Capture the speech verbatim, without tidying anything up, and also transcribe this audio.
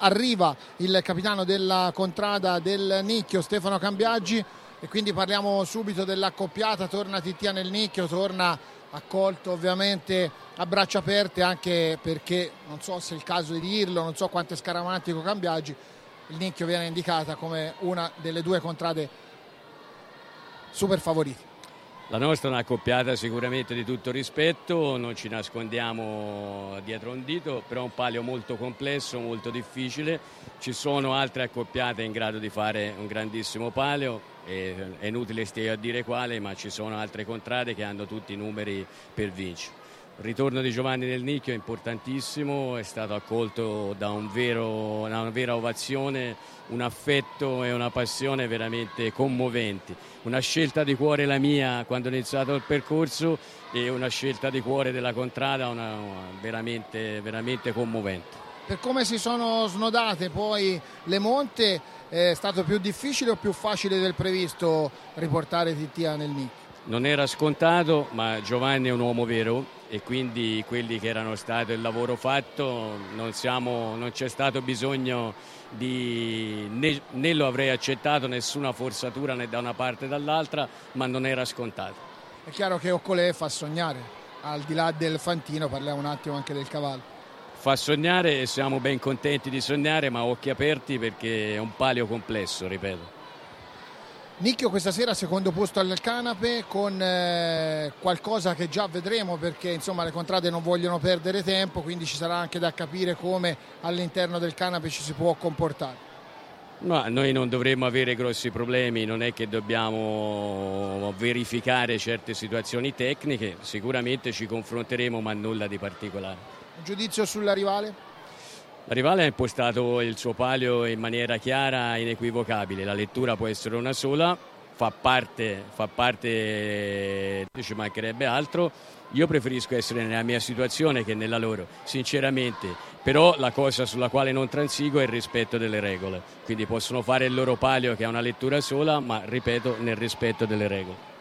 arriva il capitano della contrada del Nicchio, Stefano Cambiaggi, e quindi parliamo subito dell'accoppiata. Torna Titia nel Nicchio, torna accolto ovviamente a braccia aperte, anche perché non so se è il caso di dirlo, non so quanto è scaramantico Cambiaggi, il Nicchio viene indicata come una delle due contrade super favorite. La nostra è un'accoppiata sicuramente di tutto rispetto, non ci nascondiamo dietro un dito, però è un palio molto complesso, molto difficile. Ci sono altre accoppiate in grado di fare un grandissimo palio, e è inutile stare a dire quale, ma ci sono altre contrade che hanno tutti i numeri per vincere. Il ritorno di Giovanni nel Nicchio è importantissimo, è stato accolto da un vero, da una vera ovazione, un affetto e una passione veramente commoventi. Una scelta di cuore la mia quando ho iniziato il percorso e una scelta di cuore della contrada una, veramente, veramente commovente. Per come si sono snodate poi le monte, è stato più difficile o più facile del previsto riportare Titia nel Nicchio? Non era scontato, ma Giovanni è un uomo vero e quindi quelli che erano stato il lavoro fatto non, siamo, non c'è stato bisogno di né, né lo avrei accettato nessuna forzatura né da una parte né dall'altra, ma non era scontato. È chiaro che Occolè fa sognare, al di là del fantino, parliamo un attimo anche del cavallo. Fa sognare e siamo ben contenti di sognare, ma occhi aperti perché è un palio complesso, ripeto. Nicchio questa sera secondo posto al canape, con eh, qualcosa che già vedremo, perché insomma le contrade non vogliono perdere tempo, quindi ci sarà anche da capire come all'interno del canape ci si può comportare. No, noi non dovremmo avere grossi problemi, non è che dobbiamo verificare certe situazioni tecniche, sicuramente ci confronteremo, ma nulla di particolare. Un giudizio sulla rivale? La rivale ha impostato il suo palio in maniera chiara e inequivocabile, la lettura può essere una sola, fa parte, fa parte, ci mancherebbe altro. Io preferisco essere nella mia situazione che nella loro, sinceramente, però la cosa sulla quale non transigo è il rispetto delle regole, quindi possono fare il loro palio che ha una lettura sola, ma ripeto, nel rispetto delle regole.